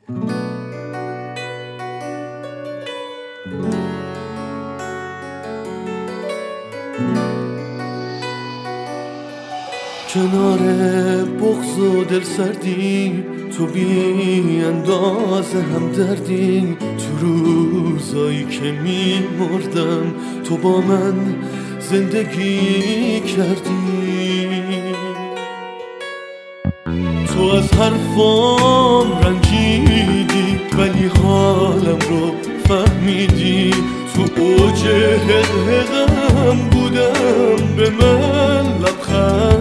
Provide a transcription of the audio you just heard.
کنار بغض و دل سردی تو بی اندازه هم دردی، تو روزایی که می مردم تو با من زندگی کردی. تو از حرفام رنجیدی ولی حالم رو فهمیدی، تو اوج حقم بودم به من لبخند